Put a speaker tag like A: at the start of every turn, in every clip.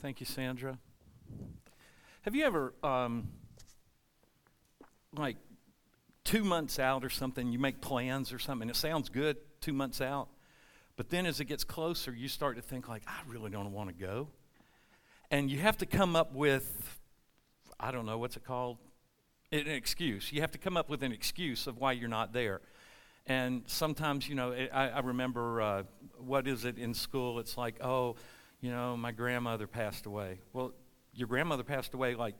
A: Thank you, Sandra. Have you ever, like 2 months out or something, you make plans or something, and it sounds good 2 months out, but then as it gets closer, you start to think like, I really don't want to go. And you have to come up with, I don't know, what's it called? An excuse. You have to come up with an excuse of why you're not there. And sometimes, I remember, what is it in school? It's like, my grandmother passed away. Well, your grandmother passed away like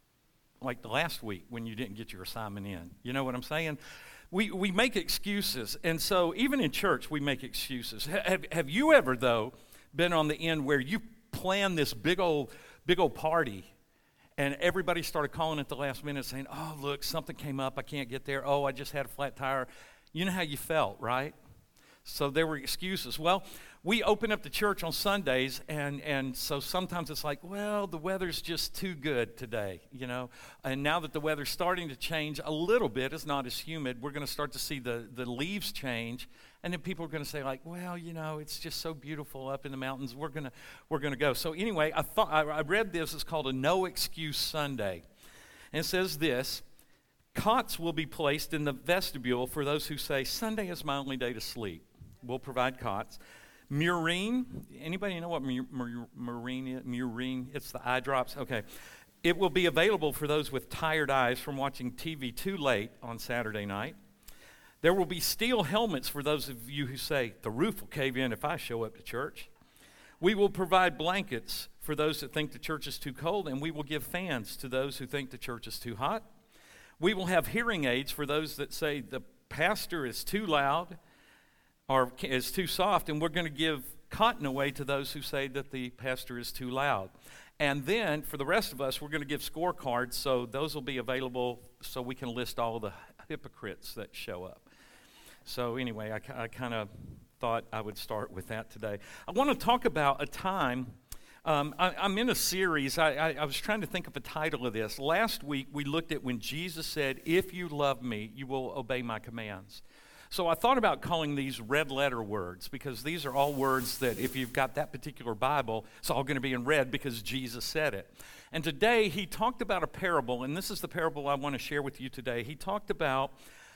A: the last week when you didn't get your assignment in. You know what I'm saying? We make excuses. And so even in church, we make excuses. Have you ever, though, been on the end where you planned this big old party, and everybody started calling at the last minute saying, oh, look, something came up. I can't get there. Oh, I just had a flat tire. You know how you felt, right? So there were excuses. Well, we open up the church on Sundays, and so sometimes it's like, well, the weather's just too good today, And now that the weather's starting to change a little bit, it's not as humid, we're going to start to see the leaves change, and then people are going to say like, well, it's just so beautiful up in the mountains. We're going to go. So anyway, I read this. It's called a No Excuse Sunday, and it says this. Cots will be placed in the vestibule for those who say, Sunday is my only day to sleep. We'll provide cots. Murine, anybody know what Murine is? Murine, it's the eye drops. Okay. It will be available for those with tired eyes from watching TV too late on Saturday night. There will be steel helmets for those of you who say, the roof will cave in if I show up to church. We will provide blankets for those that think the church is too cold, and we will give fans to those who think the church is too hot. We will have hearing aids for those that say the pastor is too loud or is too soft, and we're going to give cotton away to those who say that the pastor is too loud. And then for the rest of us, we're going to give scorecards, so those will be available so we can list all the hypocrites that show up. So anyway, I kind of thought I would start with that today. I want to talk about a time. I'm in a series. I was trying to think of a title of this. Last week, we looked at when Jesus said, if you love me, you will obey my commands. So I thought about calling these red letter words, because these are all words that if you've got that particular Bible, it's all going to be in red because Jesus said it. And today, he talked about a parable, and this is the parable I want to share with you today. He talked about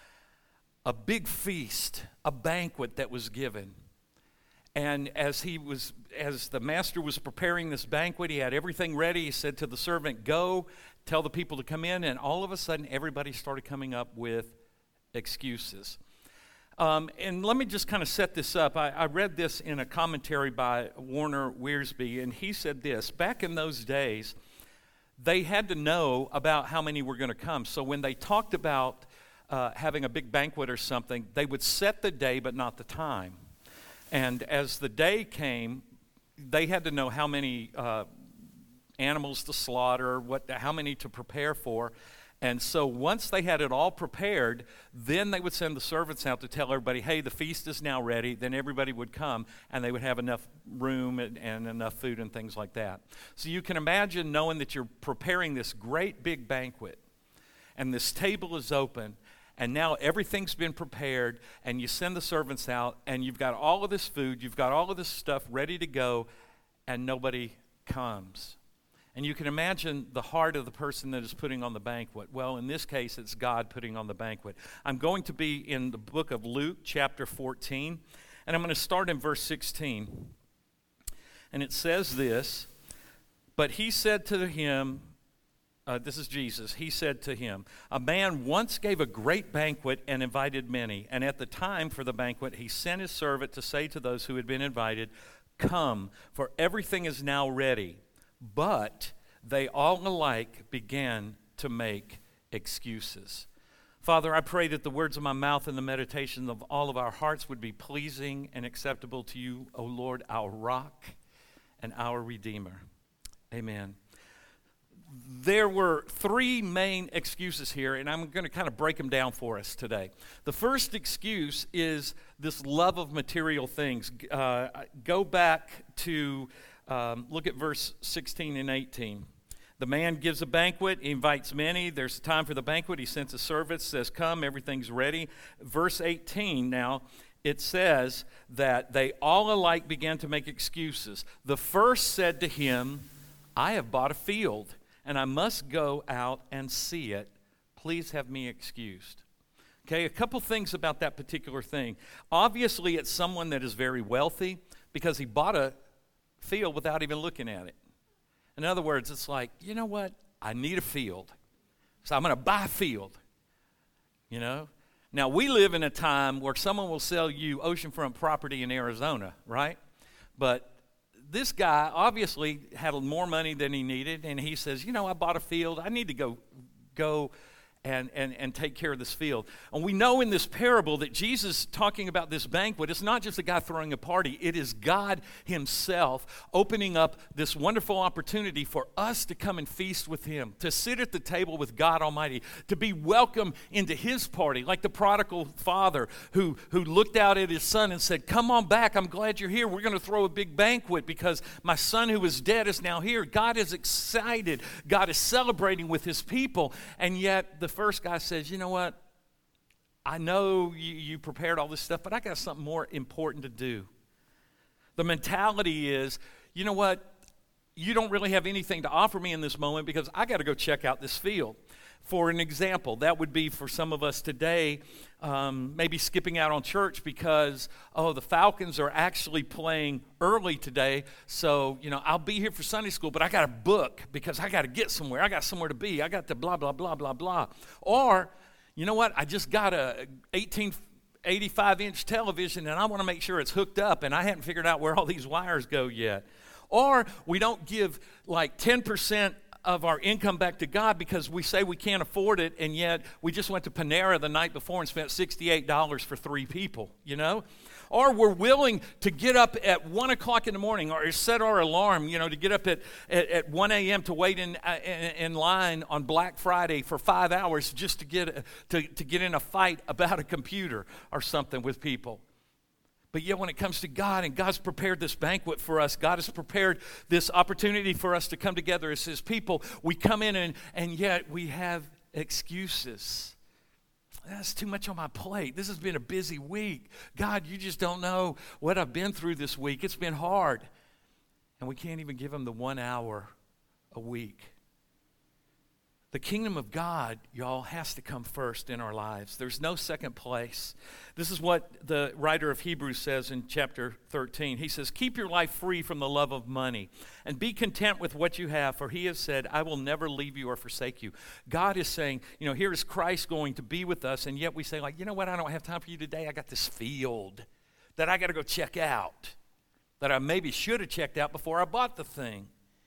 A: a big feast, a banquet that was given. And as the master was preparing this banquet, he had everything ready. He said to the servant, go, tell the people to come in. And all of a sudden, everybody started coming up with excuses. And let me just kind of set this up. I read this in a commentary by Warner Wiersbe, and he said this. Back in those days, they had to know about how many were going to come. So when they talked about having a big banquet or something, they would set the day but not the time. And as the day came, they had to know how many animals to slaughter, how many to prepare for. And so once they had it all prepared, then they would send the servants out to tell everybody, hey, the feast is now ready. Then everybody would come, and they would have enough room and enough food and things like that. So you can imagine knowing that you're preparing this great big banquet, and this table is open, and now everything's been prepared, and you send the servants out, and you've got all of this food, you've got all of this stuff ready to go, and nobody comes. And you can imagine the heart of the person that is putting on the banquet. Well, in this case, it's God putting on the banquet. I'm going to be in the book of Luke, chapter 14, and I'm going to start in verse 16. And it says this, but he said to him, this is Jesus, he said to him, a man once gave a great banquet and invited many. And at the time for the banquet, he sent his servant to say to those who had been invited, come, for everything is now ready. But they all alike began to make excuses. Father, I pray that the words of my mouth and the meditation of all of our hearts would be pleasing and acceptable to you, O Lord, our rock and our Redeemer. Amen. There were three main excuses here, and I'm going to kind of break them down for us today. The first excuse is this love of material things. Go back to look at verse 16 and 18. The man gives a banquet, he invites many. There's time for the banquet. He sends a servant, says, come, everything's ready. Verse 18 now, it says that they all alike began to make excuses. The first said to him, I have bought a field, and I must go out and see it. Please have me excused. Okay, a couple things about that particular thing. Obviously, it's someone that is very wealthy because he bought a field without even looking at it. In other words, it's like, you know what? I need a field, so I'm going to buy a field, you know? Now, we live in a time where someone will sell you oceanfront property in Arizona, right? But this guy obviously had more money than he needed, and he says, you know, I bought a field. I need to go and take care of this field. And we know in this parable that Jesus talking about this banquet, it's not just a guy throwing a party. It is God himself opening up this wonderful opportunity for us to come and feast with him, to sit at the table with God Almighty, to be welcome into his party, like the prodigal father who looked out at his son and said, come on back, I'm glad you're here. We're going to throw a big banquet because my son who was dead is now here. God is excited. God is celebrating with his people, and yet the first guy says, you know what, I know you prepared all this stuff, but I got something more important to do. The mentality is, you know what, you don't really have anything to offer me in this moment because I got to go check out this field. For an example, that would be for some of us today, maybe skipping out on church because, the Falcons are actually playing early today, so, I'll be here for Sunday school, but I got to book because I got to get somewhere. I got somewhere to be. I got to blah, blah, blah, blah, blah. Or, you know what, I just got a 85-inch television, and I want to make sure it's hooked up, and I hadn't figured out where all these wires go yet. Or we don't give like 10% of our income back to God because we say we can't afford it, and yet we just went to Panera the night before and spent $68 for 3 people, Or we're willing to get up at 1 o'clock in the morning or set our alarm, to get up at 1 a.m. to wait in line on Black Friday for 5 hours just to get in a fight about a computer or something with people. But yet when it comes to God, and God's prepared this banquet for us, God has prepared this opportunity for us to come together as his people, we come in and yet we have excuses. That's too much on my plate. This has been a busy week. God, you just don't know what I've been through this week. It's been hard. And we can't even give him the 1 hour a week. The kingdom of God, y'all, has to come first in our lives. There's no second place. This is what the writer of Hebrews says in chapter 13. He says, keep your life free from the love of money and be content with what you have, for he has said, I will never leave you or forsake you. God is saying, here is Christ going to be with us, and yet we say, you know what, I don't have time for you today. I got this field that I got to go check out, that I maybe should have checked out before I bought the thing.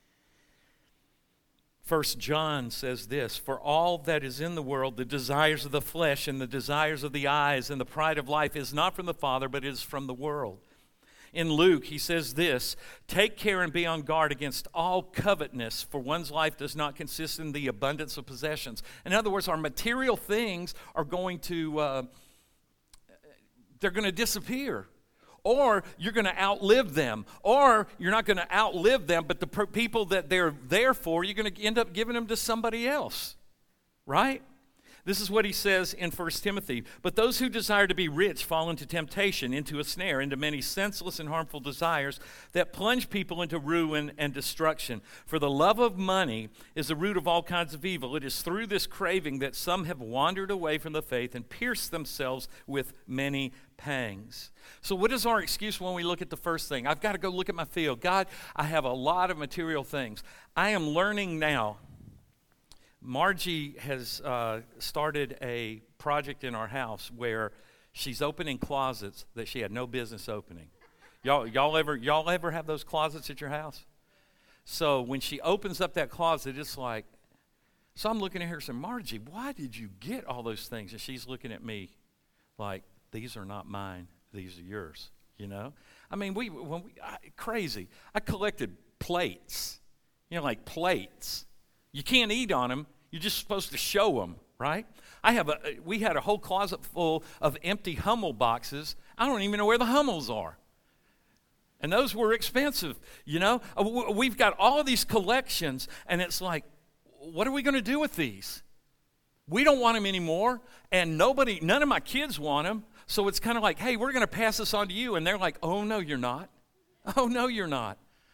A: 1 John says this, for all that is in the world, the desires of the flesh and the desires of the eyes and the pride of life is not from the Father, but is from the world. In Luke, he says this, take care and be on guard against all covetousness, for one's life does not consist in the abundance of possessions. In other words, our material things are going to, they're going to disappear. Or you're going to outlive them. Or you're not going to outlive them, but the people that they're there for, you're going to end up giving them to somebody else. Right? This is what he says in 1 Timothy. But those who desire to be rich fall into temptation, into a snare, into many senseless and harmful desires that plunge people into ruin and destruction. For the love of money is the root of all kinds of evil. It is through this craving that some have wandered away from the faith and pierced themselves with many pangs. So what is our excuse when we look at the first thing? I've got to go look at my field. God, I have a lot of material things. I am learning now. Margie has started a project in our house where she's opening closets that she had no business opening. Y'all ever have those closets at your house? So when she opens up that closet, it's like, so I'm looking at her saying, Margie, why did you get all those things? And she's looking at me like, these are not mine, these are yours, I mean, crazy. I collected plates, like plates. You can't eat on them. You're just supposed to show them, right? We had a whole closet full of empty Hummel boxes. I don't even know where the Hummels are. And those were expensive, We've got all of these collections, and it's like, what are we going to do with these? We don't want them anymore, and none of my kids want them. So it's kind of like, hey, we're going to pass this on to you. And they're like, oh, no, you're not. Oh, no, you're not.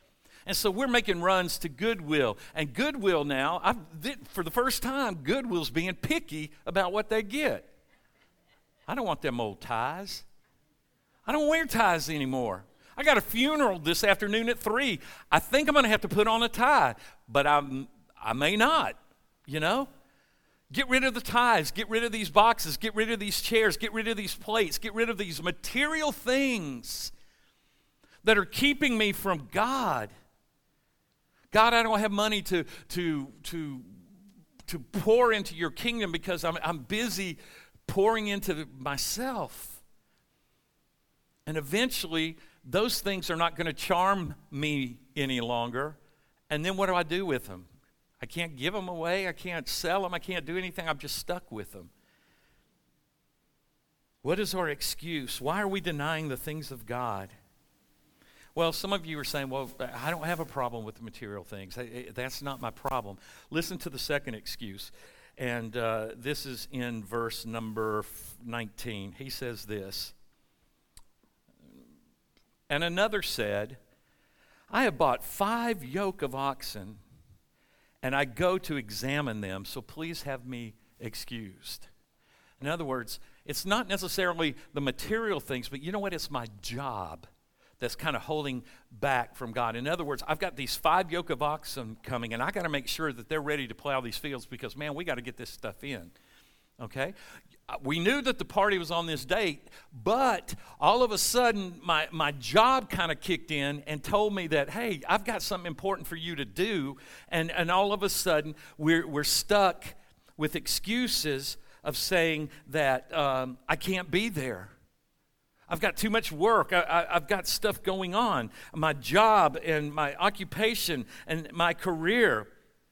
A: And so we're making runs to Goodwill. And Goodwill now, for the first time, Goodwill's being picky about what they get. I don't want them old ties. I don't wear ties anymore. I got a funeral this afternoon at 3. I think I'm going to have to put on a tie, but I may not, you know. Get rid of the ties. Get rid of these boxes. Get rid of these chairs. Get rid of these plates. Get rid of these material things that are keeping me from God. God, I don't have money to pour into your kingdom because I'm busy pouring into myself. And eventually, those things are not going to charm me any longer. And then what do I do with them? I can't give them away. I can't sell them. I can't do anything. I'm just stuck with them. What is our excuse? Why are we denying the things of God? Well, some of you are saying, well, I don't have a problem with the material things. That's not my problem. Listen to the second excuse. And this is in verse number 19. He says this. And another said, I have bought 5 yoke of oxen, and I go to examine them, so please have me excused. In other words, it's not necessarily the material things, but you know what? It's my job that's kind of holding back from God. In other words, I've got these 5 yoke of oxen coming, and I got to make sure that they're ready to plow these fields because, man, we got to get this stuff in, okay? We knew that the party was on this date, but all of a sudden, my job kind of kicked in and told me that, hey, I've got something important for you to do, and all of a sudden, we're stuck with excuses of saying that I can't be there. I've got too much work. I've got stuff going on. My job and my occupation and my career.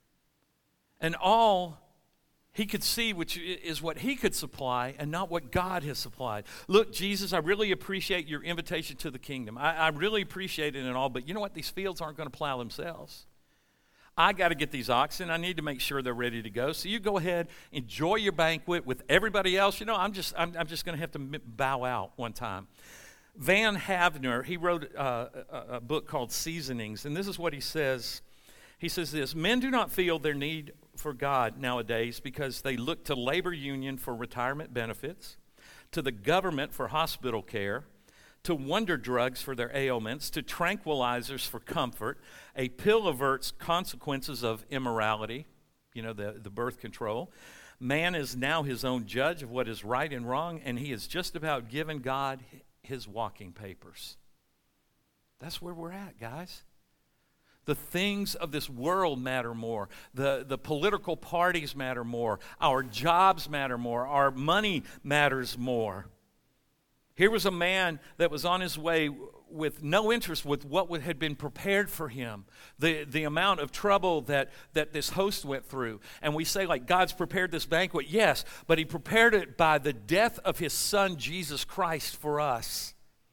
A: And all he could see, which is what he could supply and not what God has supplied. Look, Jesus, I really appreciate your invitation to the kingdom. I really appreciate it and all, but you know what? These fields aren't going to plow themselves. I got to get these oxen. I need to make sure they're ready to go. So you go ahead, enjoy your banquet with everybody else. You know, I'm just going to have to bow out one time. Van Havner, he wrote a book called Seasonings, and this is what he says. He says this: men do not feel their need for God nowadays because they look to labor union for retirement benefits, to the government for hospital care, to wonder drugs for their ailments, to tranquilizers for comfort. A pill averts consequences of immorality, you know, the birth control. Man is now his own judge of what is right and wrong, and he has just about given God his walking papers. That's where we're at, guys. The things of this world matter more. The political parties matter more. Our jobs matter more. Our money matters more. Here was a man that was on his way with no interest with what had been prepared for him, the amount of trouble that this host went through. And we say, like, God's prepared this banquet. Yes, but he prepared it by the death of his son, Jesus Christ, for us.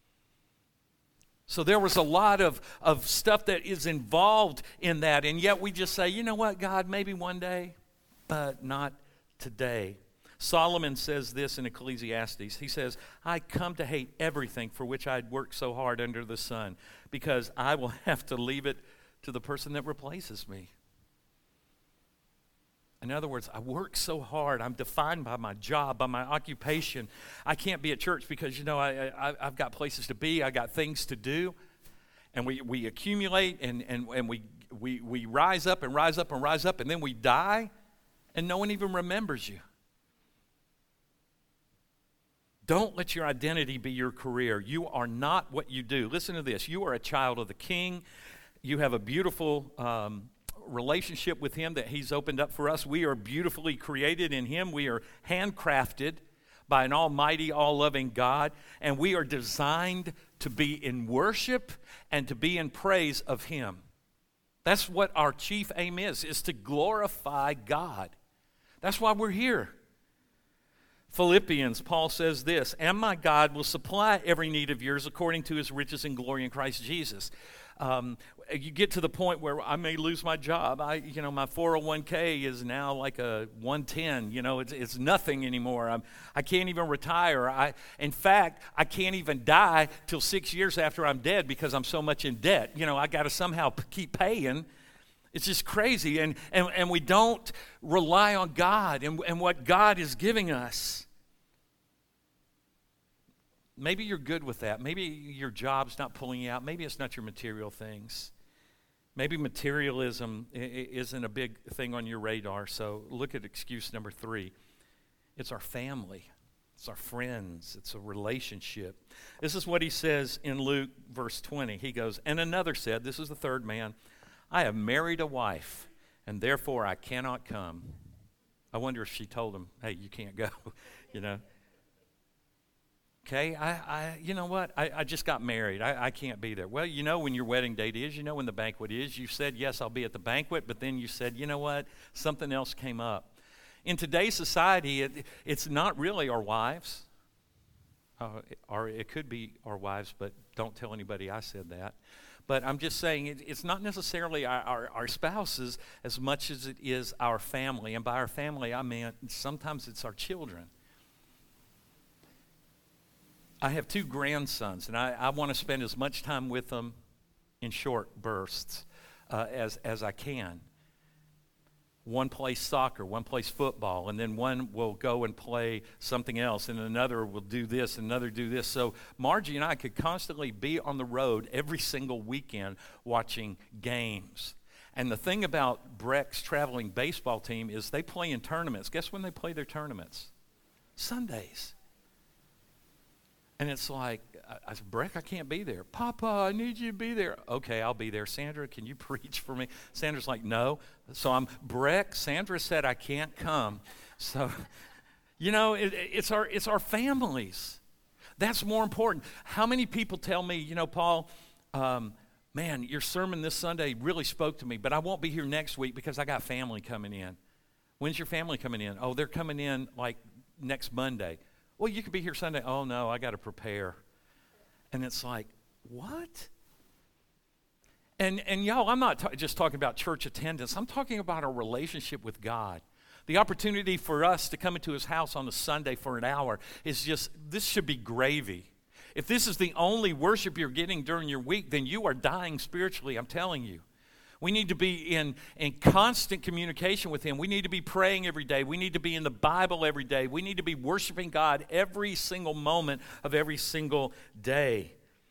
A: So there was a lot of stuff that is involved in that. And yet we just say, you know what, God, maybe one day, but not today. Solomon says this in Ecclesiastes. He says, I come to hate everything for which I'd worked so hard under the sun, because I will have to leave it to the person that replaces me. In other words, I work so hard. I'm defined by my job, by my occupation. I can't be at church because, you know, I've got places to be. I got things to do. And we accumulate and we rise up and rise up and rise up, and then we die, and no one even remembers you. Don't let your identity be your career. You are not what you do. Listen to this. You are a child of the King. You have a beautiful relationship with him that he's opened up for us. We are beautifully created in him. We are handcrafted by an almighty, all-loving God. And we are designed to be in worship and to be in praise of him. That's what our chief aim is to glorify God. That's why we're here. Philippians, Paul says this: and my God will supply every need of yours according to his riches and glory in Christ Jesus. You get to the point where I may lose my job. My 401k is now like a 110. It's nothing anymore. I can't even retire. In fact, I can't even die till 6 years after I'm dead because I'm so much in debt. I got to somehow keep paying. It's just crazy, and we don't rely on God and what God is giving us. Maybe you're good with that. Maybe your job's not pulling you out. Maybe it's not your material things. Maybe materialism isn't a big thing on your radar. So look at excuse number 3. It's our family. It's our friends. It's a relationship. This is what he says in Luke verse 20. He goes, and another said, this is the third man, I have married a wife, and therefore I cannot come. I wonder if she told him, hey, you can't go, Okay, you know what? I just got married. I can't be there. Well, when your wedding date is. When the banquet is. You said, yes, I'll be at the banquet, but then you said, you know what? Something else came up. In today's society, it's not really our wives. Or it could be our wives, but don't tell anybody I said that. But I'm just saying it's not necessarily our spouses as much as it is our family. And by our family, I mean sometimes it's our children. I have 2 grandsons, and I want to spend as much time with them in short bursts as I can. One plays soccer, one plays football, and then one will go and play something else, and another will do this, and another do this. So Margie and I could constantly be on the road every single weekend watching games. And the thing about Breck's traveling baseball team is they play in tournaments. Guess when they play their tournaments? Sundays. And it's like, I said, Breck, I can't be there. Papa, I need you to be there. Okay, I'll be there. Sandra, can you preach for me? Sandra's like, no. So I'm, Breck, Sandra said I can't come. So, it's our families. That's more important. How many people tell me, Paul, man, your sermon this Sunday really spoke to me, but I won't be here next week because I got family coming in. When's your family coming in? Oh, they're coming in like next Monday. Well, you could be here Sunday. Oh, no, I got to prepare. And it's like, what? And y'all, I'm not just talking about church attendance. I'm talking about our relationship with God. The opportunity for us to come into his house on a Sunday for an hour is just, this should be gravy. If this is the only worship you're getting during your week, then you are dying spiritually, I'm telling you. We need to be in constant communication with him. We need to be praying every day. We need to be in the Bible every day. We need to be worshiping God every single moment of every single day.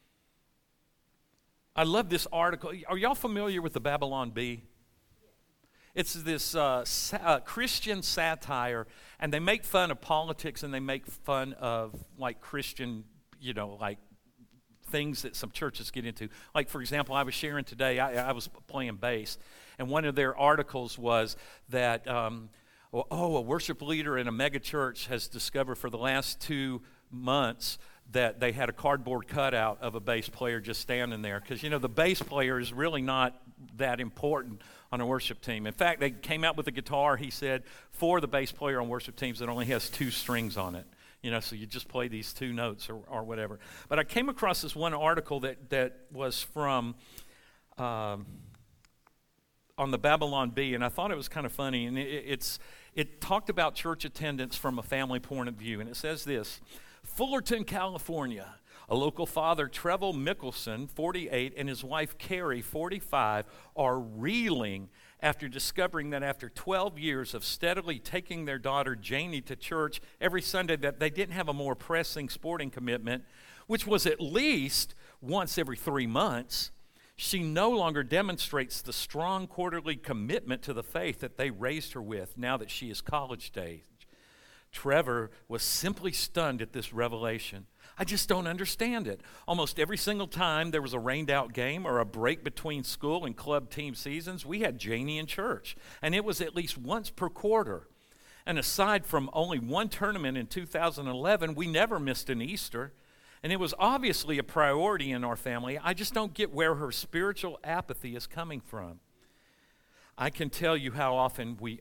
A: I love this article. Are y'all familiar with the Babylon Bee? It's this Christian satire, and they make fun of politics, and they make fun of like Christian, like things that some churches get into. Like, for example, I was sharing today, I was playing bass, and one of their articles was that, a worship leader in a mega church has discovered for the last 2 months that they had a cardboard cutout of a bass player just standing there. Because, the bass player is really not that important on a worship team. In fact, they came out with a guitar, he said, for the bass player on worship teams that only has 2 strings on it. So you just play these 2 notes or whatever. But I came across this one article that was from on the Babylon Bee, and I thought it was kind of funny. And it talked about church attendance from a family point of view. And it says this: Fullerton, California, a local father, Trevor Mickelson, 48, and his wife, Carrie, 45, are reeling after discovering that after 12 years of steadily taking their daughter Janie to church every Sunday, that they didn't have a more pressing sporting commitment, which was at least once every 3 months. She no longer demonstrates the strong quarterly commitment to the faith that they raised her with now that she is college age. Trevor was simply stunned at this revelation. I just don't understand it. Almost every single time there was a rained out game or a break between school and club team seasons, we had Janie in church. And it was at least once per quarter. And aside from only one tournament in 2011, we never missed an Easter. And it was obviously a priority in our family. I just don't get where her spiritual apathy is coming from. I can't tell you how often we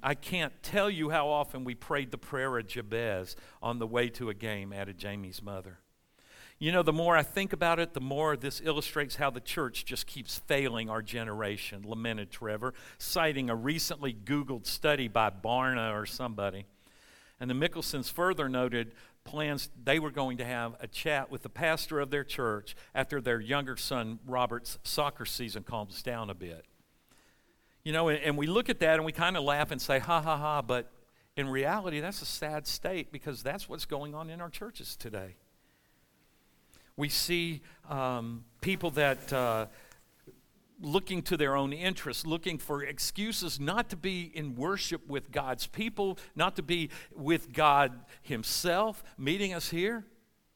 A: prayed the prayer of Jabez on the way to a game, added Jamie's mother. You know, the more I think about it, the more this illustrates how the church just keeps failing our generation, lamented Trevor, citing a recently Googled study by Barna or somebody. And the Mickelsons further noted plans they were going to have a chat with the pastor of their church after their younger son Robert's soccer season calms down a bit. You know, and we look at that and we kind of laugh and say, ha, ha, ha, but in reality, that's a sad state because that's what's going on in our churches today. We see people that looking to their own interests, looking for excuses not to be in worship with God's people, not to be with God himself, meeting us here.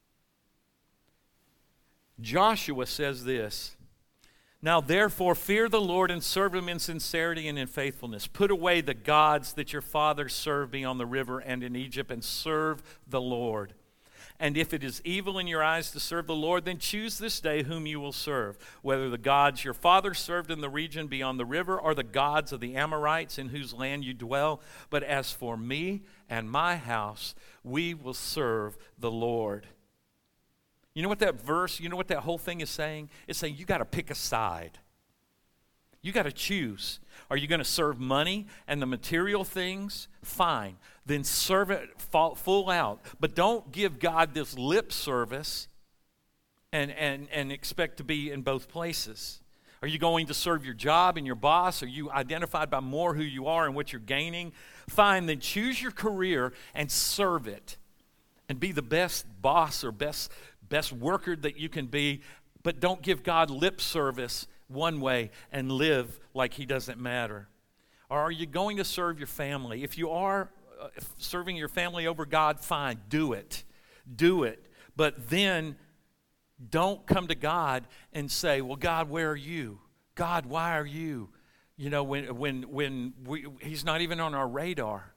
A: Joshua says this, "Now therefore fear the Lord and serve him in sincerity and in faithfulness. Put away the gods that your fathers served beyond the river and in Egypt and serve the Lord. And if it is evil in your eyes to serve the Lord, then choose this day whom you will serve, whether the gods your fathers served in the region beyond the river or the gods of the Amorites in whose land you dwell. But as for me and my house, we will serve the Lord." You know what that verse, you know what that whole thing is saying? It's saying you got to pick a side. You got to choose. Are you going to serve money and the material things? Fine. Then serve it full out. But don't give God this lip service and expect to be in both places. Are you going to serve your job and your boss? Are you identified by more who you are and what you're gaining? Fine. Then choose your career and serve it. And be the best boss or best worker that you can be. But don't give God lip service one way and live like he doesn't matter. Or are you going to serve your family? If you are serving your family over God, fine, do it. Do it. But then don't come to God and say, well, God, where are you? God, why are you? You know, when he's not even on our radar.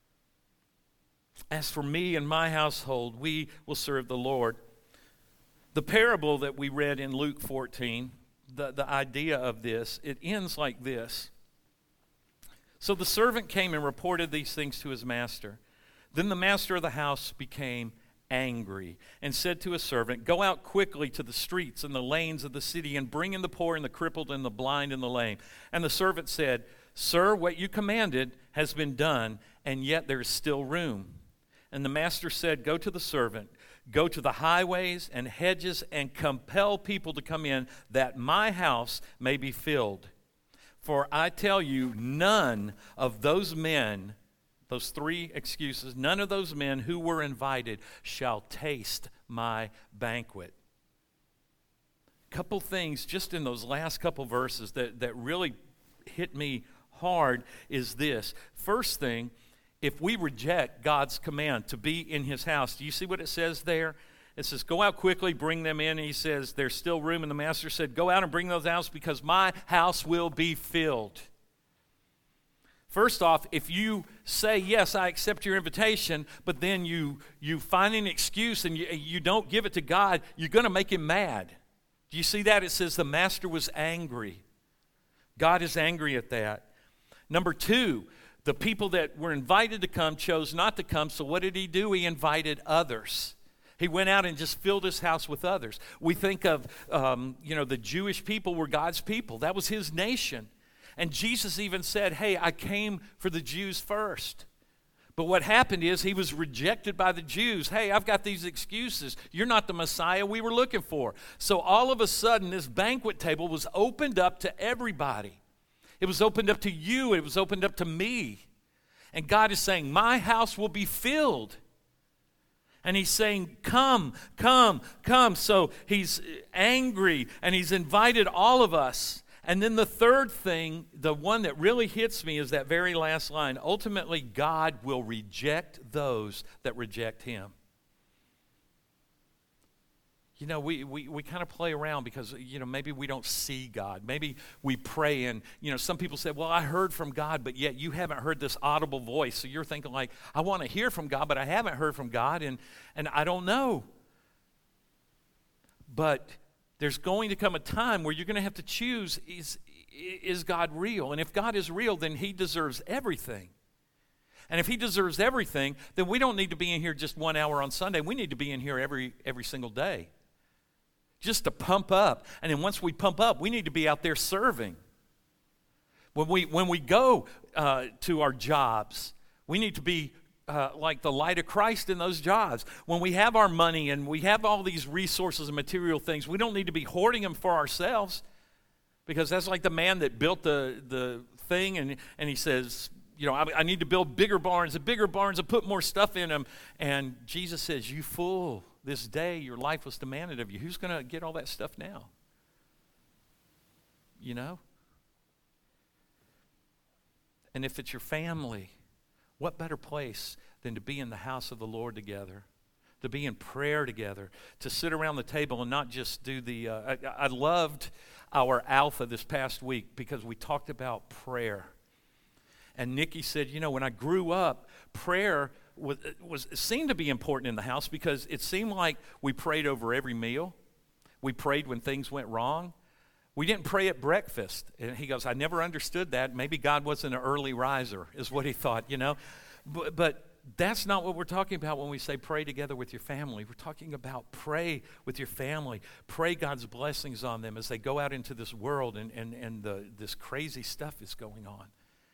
A: As for me and my household, we will serve the Lord. The parable that we read in Luke 14, the idea of this, it ends like this. So the servant came and reported these things to his master. Then the master of the house became angry and said to his servant, "Go out quickly to the streets and the lanes of the city and bring in the poor and the crippled and the blind and the lame." And the servant said, "Sir, what you commanded has been done, and yet there is still room." And the master said, "Go to the servant. Go to the highways and hedges and compel people to come in, that my house may be filled. For I tell you, none of those men," those three excuses, "none of those men who were invited shall taste my banquet." Couple things just in those last couple verses that really hit me hard is this. First thing, if we reject God's command to be in his house, do you see what it says there? It says, "Go out quickly, bring them in." And he says, "There's still room." And the master said, "Go out and bring those out because my house will be filled." First off, if you say, "Yes, I accept your invitation," but then you find an excuse and you don't give it to God, you're going to make him mad. Do you see that? It says the master was angry. God is angry at that. Number two, the people that were invited to come chose not to come, so what did he do? He invited others. He went out and just filled his house with others. We think of, the Jewish people were God's people. That was his nation. And Jesus even said, "Hey, I came for the Jews first." But what happened is he was rejected by the Jews. "Hey, I've got these excuses. You're not the Messiah we were looking for." So all of a sudden, this banquet table was opened up to everybody. It was opened up to you. It was opened up to me. And God is saying, my house will be filled. And he's saying, come, come, come. So he's angry and he's invited all of us. And then the third thing, the one that really hits me is that very last line. Ultimately, God will reject those that reject him. You know, we kind of play around because, maybe we don't see God. Maybe we pray and, some people say, well, I heard from God, but yet you haven't heard this audible voice. So you're thinking like, I want to hear from God, but I haven't heard from God, and I don't know. But there's going to come a time where you're going to have to choose, is God real? And if God is real, then he deserves everything. And if he deserves everything, then we don't need to be in here just 1 hour on Sunday. We need to be in here every single day. just to pump up. And then once we pump up, we need to be out there serving. When we go to our jobs, we need to be like the light of Christ in those jobs. When we have our money and we have all these resources and material things, we don't need to be hoarding them for ourselves, because that's like the man that built the thing, and he says, I need to build bigger barns and put more stuff in them. And Jesus says, you fool, this day your life was demanded of you. Who's going to get all that stuff now? And if it's your family, what better place than to be in the house of the Lord together, to be in prayer together, to sit around the table and not just do the... I loved our Alpha this past week because we talked about prayer. And Nikki said, when I grew up, prayer was seemed to be important in the house because it seemed like we prayed over every meal. We prayed when things went wrong. We didn't pray at breakfast. And he goes, I never understood that. Maybe God wasn't an early riser, is what he thought, But that's not what we're talking about when we say pray together with your family. We're talking about pray with your family. Pray God's blessings on them as they go out into this world and this crazy stuff is going on.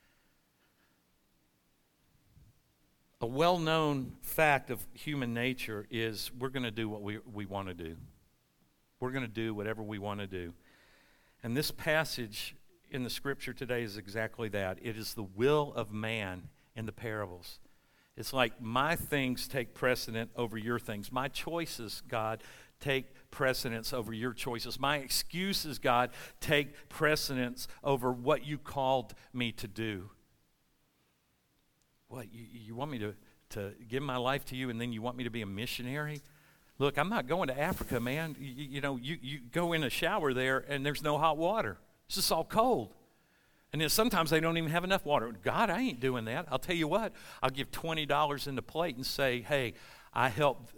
A: A well-known fact of human nature is we're going to do what we want to do. We're going to do whatever we want to do. And this passage in the scripture today is exactly that. It is the will of man in the parables. It's like my things take precedent over your things. My choices, God, take precedence over your choices. My excuses, God, take precedence over what you called me to do. What, you want me to give my life to you and then you want me to be a missionary? Look, I'm not going to Africa, man. You go in a shower there and there's no hot water. It's just all cold. And then sometimes they don't even have enough water. God, I ain't doing that. I'll tell you what. I'll give $20 in the plate and say, hey, I help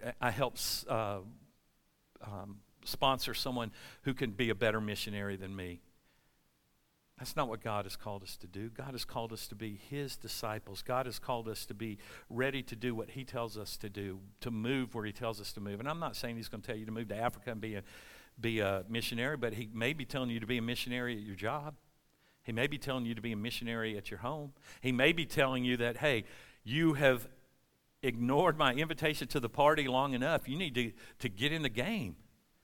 A: sponsor someone who can be a better missionary than me. That's not what God has called us to do. God has called us to be His disciples. God has called us to be ready to do what He tells us to do, to move where He tells us to move. And I'm not saying He's going to tell you to move to Africa and be a missionary, but He may be telling you to be a missionary at your job. He may be telling you to be a missionary at your home. He may be telling you that, hey, you have ignored my invitation to the party long enough. You need to get in the game.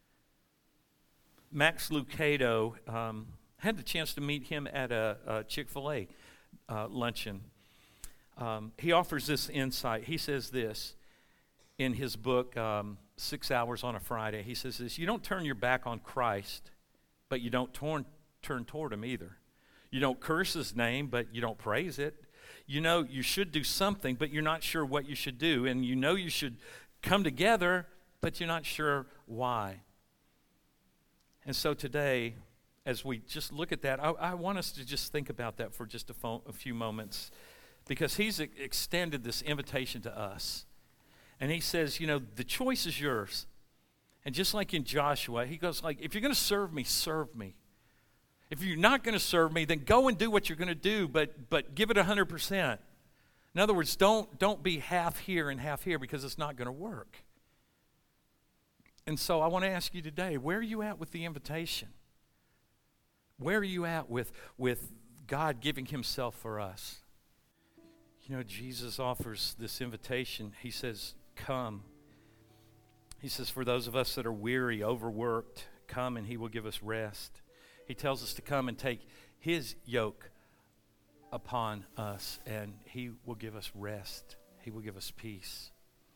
A: Max Lucado... had the chance to meet him at a Chick-fil-A luncheon. He offers this insight. He says this in his book, 6 Hours on a Friday. He says this: you don't turn your back on Christ, but you don't turn toward Him either. You don't curse His name, but you don't praise it. You should do something, but you're not sure what you should do. And you should come together, but you're not sure why. And so today, as we just look at that, I want us to just think about that for just a few moments, because He's extended this invitation to us. And He says, the choice is yours. And just like in Joshua, He goes like, if you're going to serve me, serve me. If you're not going to serve me, then go and do what you're going to do, but give it 100%. In other words, don't be half here and half here, because it's not going to work. And so I want to ask you today, where are you at with the invitation? Where are you at with God giving Himself for us? Jesus offers this invitation. He says, come. He says, for those of us that are weary, overworked, come and He will give us rest. He tells us to come and take His yoke upon us, and He will give us rest. He will give us peace.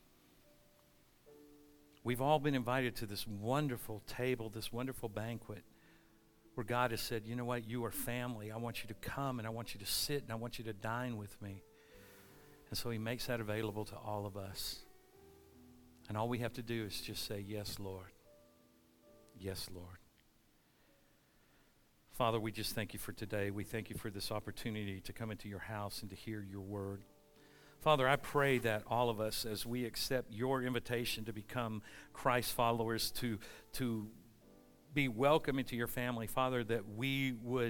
A: We've all been invited to this wonderful table, this wonderful banquet, where God has said, you know what, you are family. I want you to come, and I want you to sit, and I want you to dine with me. And so He makes that available to all of us. And all we have to do is just say, yes, Lord. Yes, Lord. Father, we just thank You for today. We thank You for this opportunity to come into Your house and to hear Your word. Father, I pray that all of us, as we accept Your invitation to become Christ followers, to be welcome into Your family, Father, that we would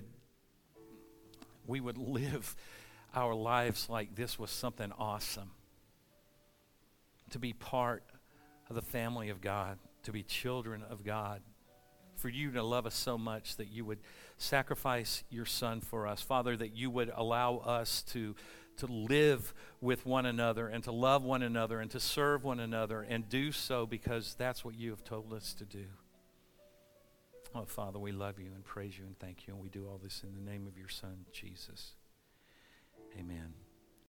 A: live our lives like this was something awesome. To be part of the family of God, to be children of God, for you to love us so much that you would sacrifice your Son for us. Father, that you would allow us to live with one another and to love one another and to serve one another and do so because that's what you have told us to do. Oh, Father, we love you and praise you and thank you, and we do all this in the name of your Son, Jesus.